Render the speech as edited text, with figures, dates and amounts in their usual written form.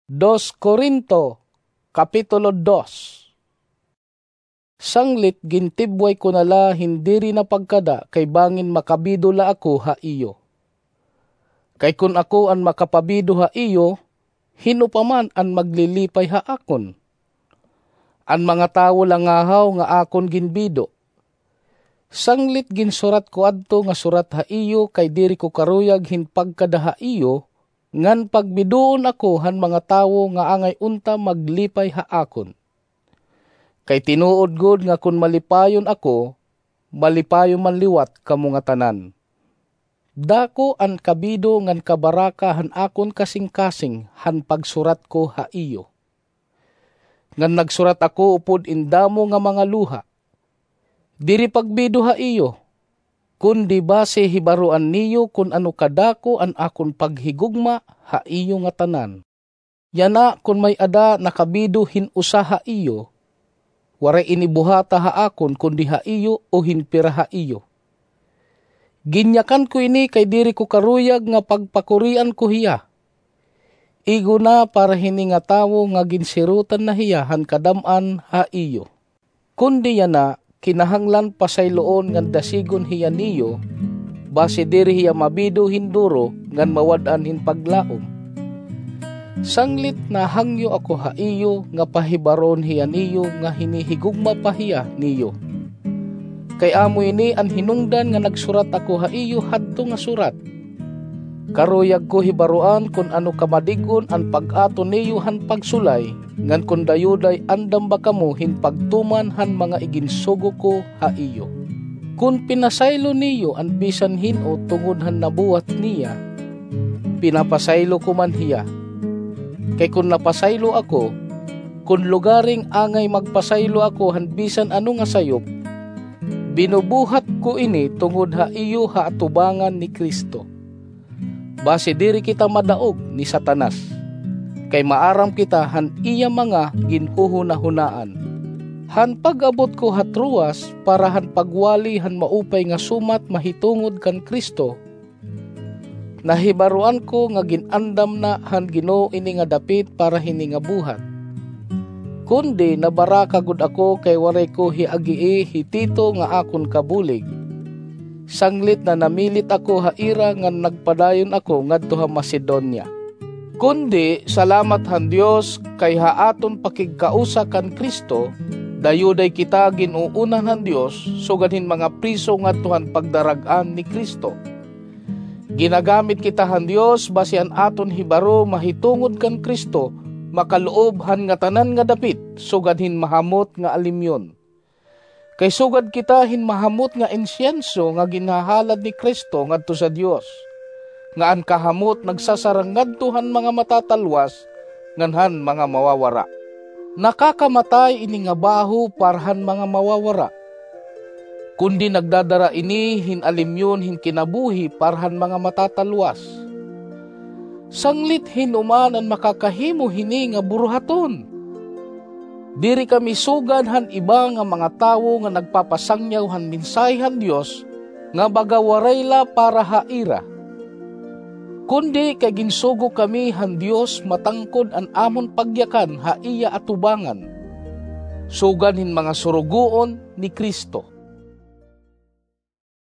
2 Corinto, Kapitulo 2. Sanglit gintibway ko nala hindi rin na pagkada kay bangin makabido la ako ha iyo. Kay kun ako an makapabido ha iyo, hinupaman an maglilipay ha akon. An mga tawo lang ngahaw nga akon ginbido. Sanglit ginsurat ko adto nga surat ha iyo kay diri ko karuyag hinpagkada ha iyo, ngan pagbidoon ako han mga tawo nga angay unta maglipay ha akon. Kay tinuod gud nga kun malipayon ako, malipayon man liwat kamo nga tanan. Dako an kabido ngan kabaraka han akon kasing-kasing han pagsurat ko ha iyo. Ngan nagsurat ako upod indamo nga mga luha. Diri pagbido ha iyo, kundi base hibaruan niyo kun ano kadako an akon paghigugma ha iyo nga tanan. Yana kun may ada nakabido hinusa ha iyo, waray inibuhata ha akon kundi ha iyo o hinpira ha iyo. Ginyakan ko ini kay diri ko karuyag nga pagpakurian ko hiya. Igo na para hini nga tawo nga ginsirutan na hiya han kadam-an ha iyo. Kundi yana kinahanglan pasayloon ngan dasigon hiya niyo, base diri hiya mabido hinduro ngan mawad-an hin paglaom. Sanglit na hangyo ako ha iyo nga pahibaron hiya niyo nga hinihigugma pa hiya niyo. Kay amo ini an hinungdan nga nagsurat ako ha iyo hadto nga surat. Karuyag ko hibaruan kun ano kamadigon an pag-ato niyo han pagsulay, ngan kun dayuday andam ba kamo hin pagtuman han mga iginsugo ko ha iyo. Kun pinasaylo niyo an bisan hino tungod han nabuhat niya, pinapasaylo ko man hiya. Kay kun napasaylo ako, kun lugaring angay magpasaylo ako han bisan ano nga sayop, binubuhat ko ini tungod ha iyo ha atubangan ni Kristo. Base diri kita madaog ni Satanas, kay maaram kita han iya mga ginhuhuna-hunaan. Han pag-abot ko hatruas para han pagwali han maupay nga sumat mahitungod kan Kristo. Nahibaruan ko nga ginandam na han Ginoo ini nga dapit para hini nga buhat. Kundi nabaraka gud ako kay waray ko hiagii hitito nga akon kabulig. Sanglit na namilit ako ha ira nga nagpadayon ako ngadto ha Macedonia. Kundi salamat han Dios kay haaton pakigkausa kan Kristo, dayuday kita ginuunan han Dios sugadhin mga priso ngadto han pagdarag-an ni Kristo. Ginagamit kita han Dios basihan aton hibaro mahitungod kan Kristo, makaloob han nga tanan nga dapit sugadhin mahamot nga alimyon. Kay sugad kita hin mahamot nga insyenso nga ginahalad ni Kristo ngadto sa Dios, nga an kahamot nagsasarang ngadtuhan mga matatalwas nganhan mga mawawara. Nakakamatay ini nga baho parhan mga mawawara. Kundi nagdadara ini hin alimyon hin kinabuhi parhan mga matatalwas. Sanglit hinuman an makakahimo hini nga buruhaton. Diri kami sugad han iba nga mga tawo nga nagpapasangyaw han minsay han Dios nga bagawarayla para haira. Kundi kay ginsugo kami han Dios matangkod an amon pagyakan ha iya atubangan. Sugad hin mga surugoon ni Kristo.